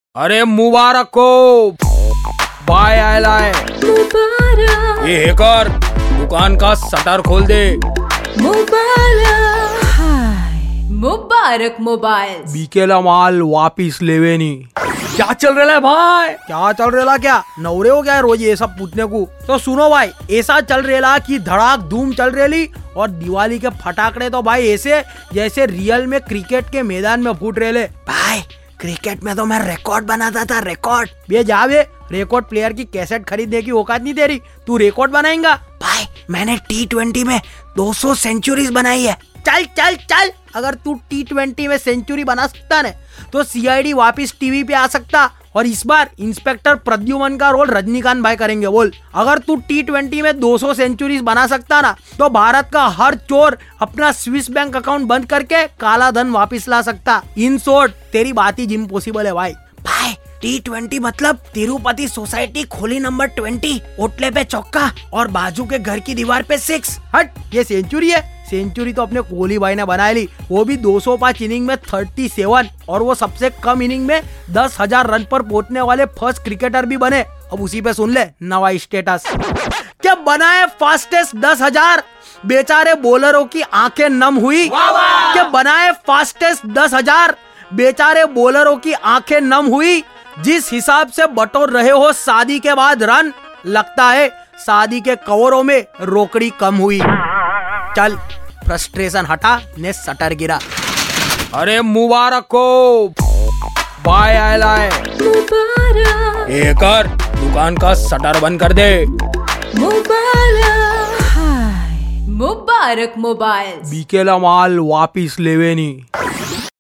अरे मुबारक को बाय आयला है। मुबारक ये हैकर दुकान का शटर खोल दे। मुबारक मुबारक मोबाइल बीकेला माल वापिस लेवे नी। क्या चल रहा है भाई? क्या चल रहा क्या? नवरे हो क्या रोज ये सब पूछने को? तो सुनो भाई, ऐसा चल रहा कि धड़ाक धूम चल रही और दिवाली के फटाकड़े तो भाई ऐसे जैसे रियल में क्रिकेट के मैदान में फूट रहे। भाई क्रिकेट में तो मैं रिकॉर्ड बनाता था, रिकॉर्ड। बे जावे, रिकॉर्ड प्लेयर की कैसेट खरीदने की औकात नहीं तेरी, तू रिकॉर्ड बनाएगा? भाई मैंने T20 में 200 सेंचुरीज बनाई है। चल चल चल, अगर तू T20 में सेंचुरी बना सकता ना तो CID वापिस टीवी पे आ सकता और इस बार इंस्पेक्टर प्रद्युमन का रोल रजनीकांत भाई करेंगे। बोल, अगर तू T20 में 200 सेंचुरीज बना सकता ना तो भारत का हर चोर अपना स्विस बैंक अकाउंट बंद करके काला धन वापिस ला सकता। इन शॉर्ट तेरी बात ही इम्पॉसिबल है भाई। भाई T20 मतलब तिरुपति सोसाइटी खोली नंबर 20, ओटले पे चौका और बाजू के घर की दीवार पे 6। हट, ये सेंचुरी है। सेंचुरी तो अपने कोहली भाई ने बनाई ली, वो भी 205 इनिंग में 37, और वो सबसे कम इनिंग में 10,000 रन पर पहुंचने वाले फर्स्ट क्रिकेटर भी बने। अब उसी पे सुन ले नवा स्टेटस। क्या बना है फास्टेस्ट 10,000? बेचारे बॉलरों की आंखें नम हुई। क्या बना है फास्टेस्ट 10,000? बेचारे बॉलरों की आंखें नम हुई। जिस हिसाब से बटोर रहे हो शादी के बाद रन, लगता है शादी के कवरों में रोकड़ी कम हुई। चल फ्रस्ट्रेशन हटा, ने शटर गिरा। अरे मुबारक को बाय आयला है। मुबारक हैकर दुकान का शटर बंद कर दे। मुबारक मुबारक मोबाइल बीकेला माल वापिस लेवे नी।